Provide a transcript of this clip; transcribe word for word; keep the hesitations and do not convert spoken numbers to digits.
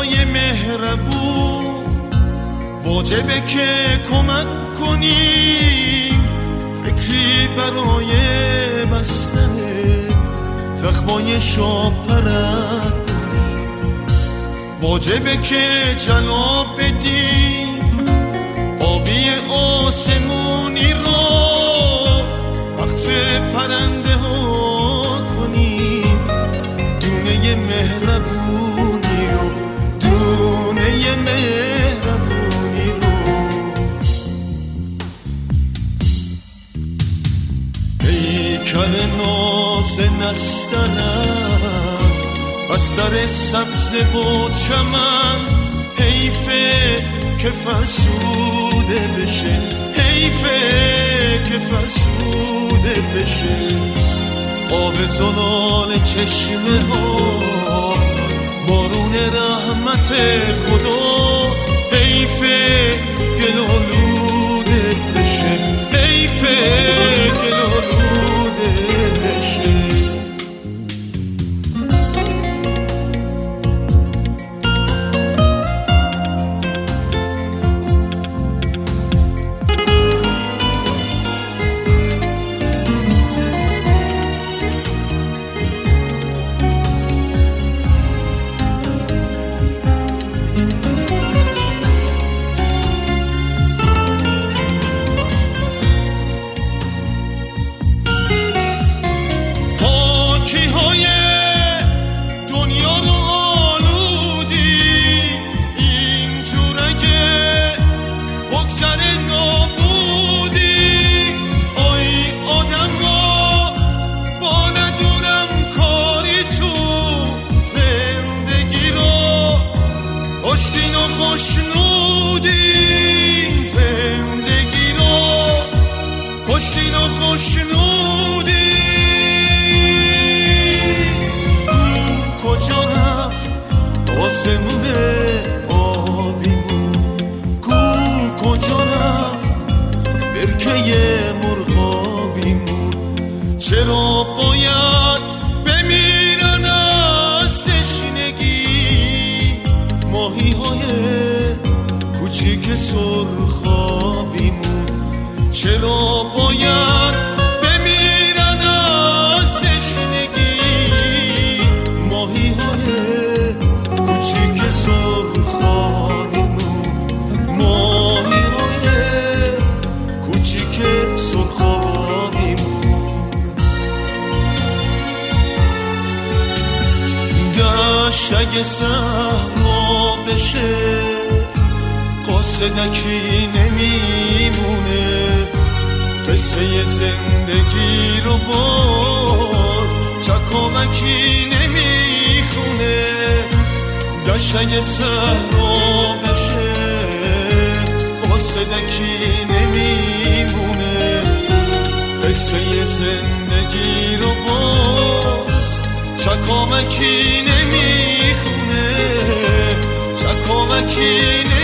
برای مهربون واجبه که کمک کنیم، فکری برای بستن زخمای شاپرک کنیم. واجبه که جلاب بدیم آبی آسمونی رو وقف پرنده ها کنیم. دونه مهربونی رو دونه مهربونی رو پیکر ناز نسترم بستر سبز و چمن، حیفه که فرسوده بشه، حیفه که فرسوده بشه. آب زلال چشمه ها بارون رحمت خدا، حیفه گلالوده بشه، حیفه گلالوده بشه. کشتین و خوشنودی زندگی رو، کشتین و خوشنودی. کجا رفت آسمون آبیمون، کو کجا رفت برکه مرغابیمون. چرا باید بمیرن از تشنگی ماهی های کوچیک سرخابیمون؟ چرا باید بمیرن از تشنگی ماهی های کوچیک سرخابیمون؟ ماهی های کوچیک سرخابیمون. دشت اگه صحرا بشه قاصدکی نمیمونه، قصه زندگی رو باز چکامکی نمیخونه. دشت اگه صحرا بشه قاصدکی نمیمونه، قصه زندگی رو باز چکامکی نمیخونه، چکامکی نمیخونه.